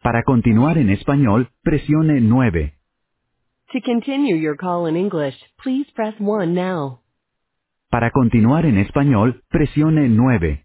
Para continuar en español, presione 9. To continue your call in English, please press 1 now. Para continuar en español, presione 9.